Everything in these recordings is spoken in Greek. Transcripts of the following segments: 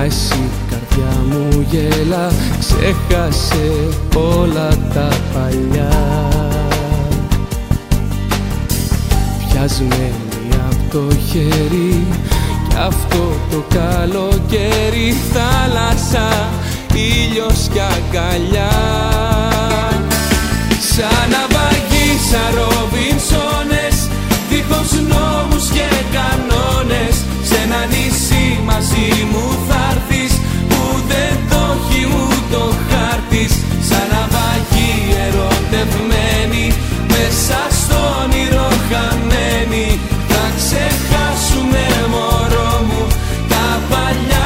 εσύ καρδιά μου γέλα, ξέχασε όλα τα παλιά. Πιασμένη απ' το χέρι κι αυτό το καλοκαίρι, θάλασσα, ήλιος κι αγκαλιά. Σαν ναυαγή, σαν Ρόμπινσονες, δίχως νόμους και κανόνες, σ' ένα νησί μαζί μου θα'ρθεις που δεν το έχει ούτε ο χάρτης. Σαν ναυαγή ερωτευμένη, μέσα στο όνειρο χαμένη, θα ξεχάσουμε μωρό μου τα παλιά.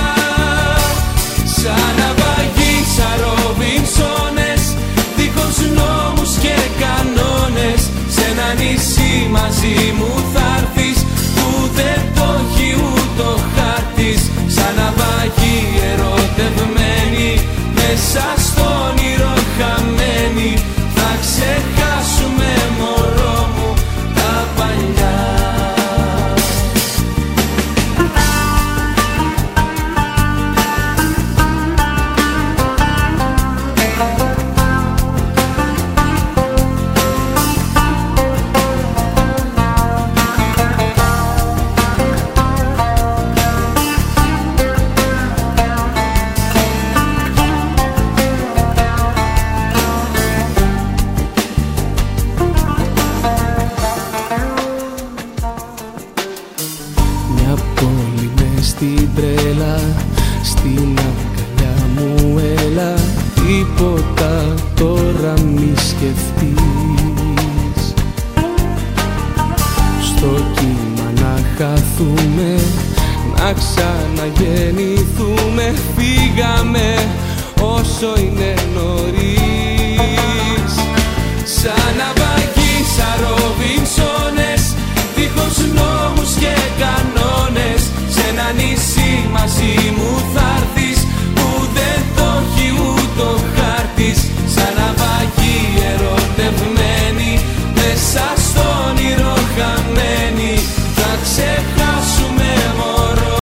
Σαν ναυαγή, σαν Ρόμπινσονες, δίχως νόμους και κανόνες, σ' ένα νησί μαζί μου θα'ρθεις που δεν το έχει ούτε ο χάρτης. Σαν ναυαγή ερωτευμένη, μέσα στο όνειρο χαμένη, θα ξεχάσουμε μωρό μου τα παλιά. Στην τρέλα, στην αγκαλιά μου έλα, τίποτα τώρα μη σκεφτείς. Στο κύμα να χαθούμε, να ξαναγεννηθούμε, φύγαμε όσο είναι